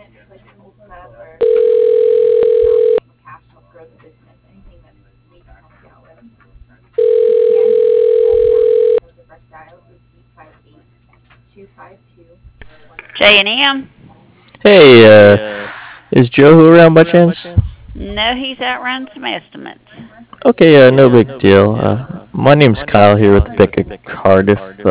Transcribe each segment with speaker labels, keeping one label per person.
Speaker 1: J&M?
Speaker 2: Hey, is Joe around by chance?
Speaker 1: No, he's out running some estimates.
Speaker 2: Okay, no big deal. My name's Kyle here with the Bank of Cardiff.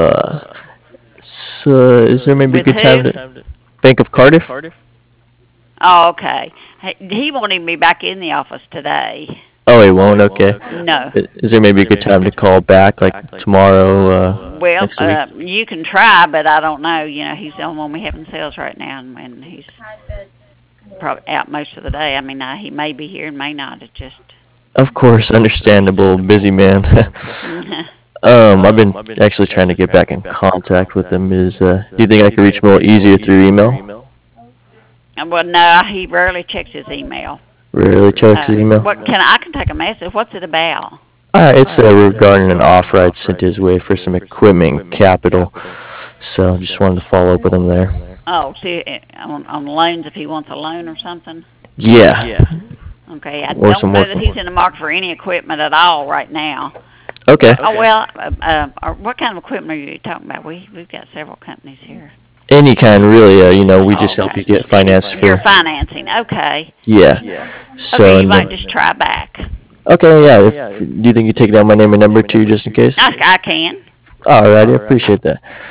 Speaker 2: Is there maybe a
Speaker 1: With
Speaker 2: good time
Speaker 1: who?
Speaker 2: to Bank of Cardiff?
Speaker 1: Oh, okay. He won't even be back in the office today.
Speaker 2: Oh, he won't. Okay.
Speaker 1: No.
Speaker 2: Is there maybe a good time to call back, like tomorrow,
Speaker 1: Well,
Speaker 2: next week?
Speaker 1: you can try, but I don't know. He's the only one we have in sales right now, and he's probably out most of the day. I mean, he may be here and may not. It just.
Speaker 2: Of course, understandable, busy man. I've been actually trying to get back in contact with him. Do you think I could reach him a little easier through email?
Speaker 1: Well, no, he rarely checks his email.
Speaker 2: Rarely checks his email.
Speaker 1: What can I can take a message? What's it about?
Speaker 2: It's regarding an offer I'd sent his way for some equipment and capital. So just wanted to follow up with him there.
Speaker 1: Oh, see, on loans if he wants a loan or something.
Speaker 2: Yeah.
Speaker 1: Okay, I
Speaker 2: Or
Speaker 1: don't
Speaker 2: some
Speaker 1: know
Speaker 2: work.
Speaker 1: that he's in the market for any equipment at all right now.
Speaker 2: Okay.
Speaker 1: Oh well, what kind of equipment are you talking about? We've got several companies here.
Speaker 2: Any kind, really. We
Speaker 1: Oh,
Speaker 2: just help you
Speaker 1: okay.
Speaker 2: get finance
Speaker 1: You're
Speaker 2: for.
Speaker 1: financing. Okay.
Speaker 2: Yeah. So,
Speaker 1: Okay, you
Speaker 2: and
Speaker 1: might just try back.
Speaker 2: okay, yeah. Do you think you take down my name and number too, just in case?
Speaker 1: I can.
Speaker 2: Alrighty, I appreciate that.